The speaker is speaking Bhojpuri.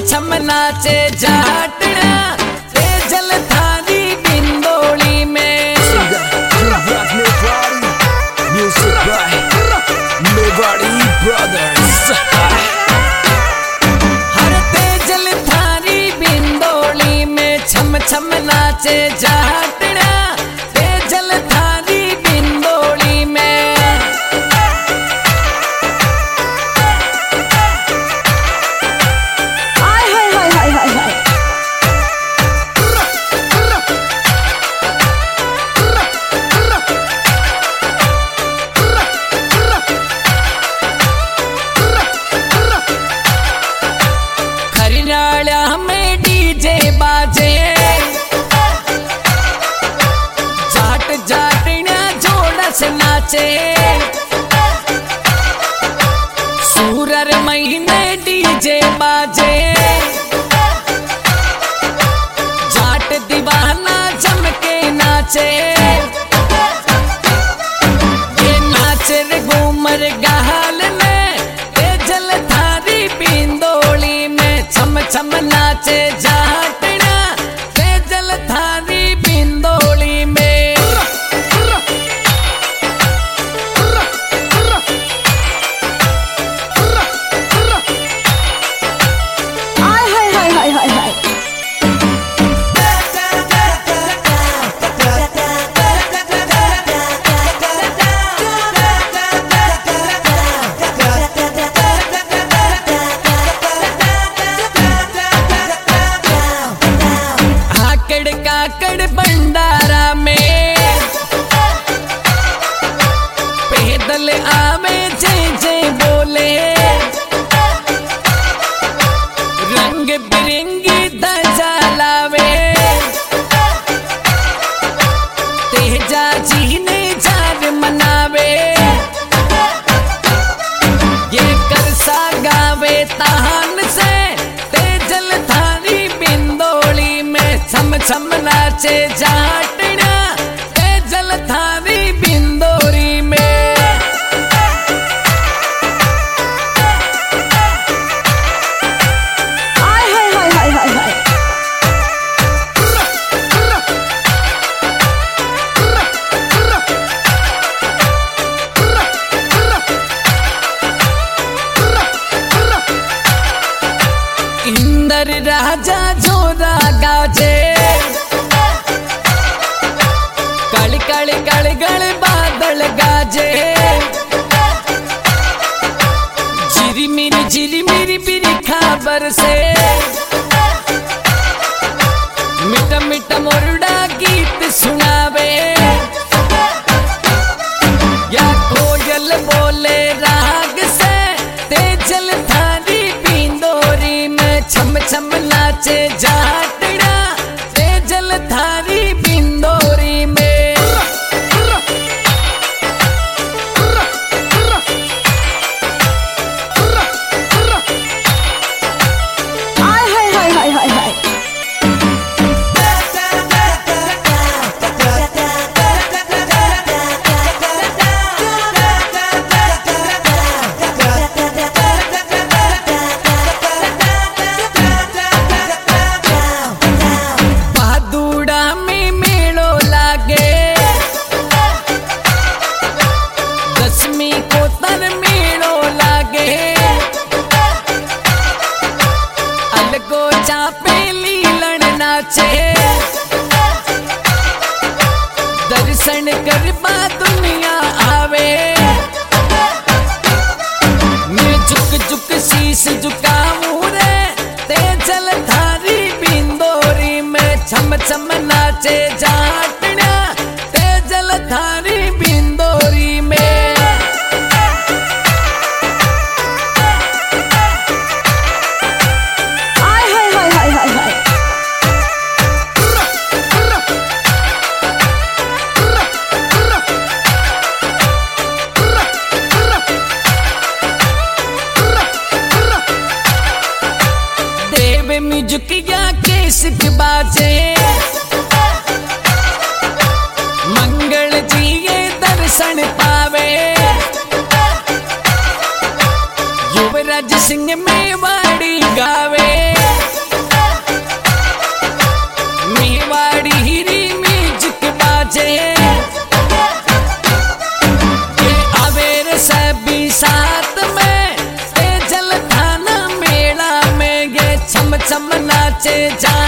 छम नाचे जाटना ते जलधारी बिंदोली में। हर ते जलधारी बिंदोली में छम छम नाचे जाटना ते जलधारी बिंदोली में। में डीजे बाजे जाट जाटना जोड़ा से नाचे। सूरर महीने डीजे बाजे जाट दीवाना जम के नाचे। ये नाचे रे घूमर गाल में ते जलधारी बिंदोली में। छम छम नाचे जाटना ते जलधारी बिंदोली में। काकड़ भंडारा में पैदल आवे जय जय बोले। रंग बिरंगी ध्वजा लावे तेजा जी ने जार मनावे। ये करसा गावे तान से ते जलधारी बिंदोली में। छम छम नाचे जाटना ते जलधारी बिंदोली में। इंदर राजा जोरा गाजे कल कल कल गल बादल गाजे। जिरी मेरी बिरी खबर से मिठा मिठा मोरडा गीत सुनावे। या कोयल बोले राग से ते जलधारी बिंदोरी में। छम छम नाचे जाटना ते जलधारी बिंदोरी में। को तर मेड़ो लागे अलगो चापे लीलन नाचे। दर्शन करबा दुनिया आवे मैं झुक झुक शीश झुकाऊं रे ते जलधारी बिंदोरी में। छम छम नाचे जाटना ते जलधारी बिंदोरी में। में झुकिया केसक बाजे मंगल जी ये दर्शन पावे। युवराज सिंह मेवाड़ी गावे। नाचे जा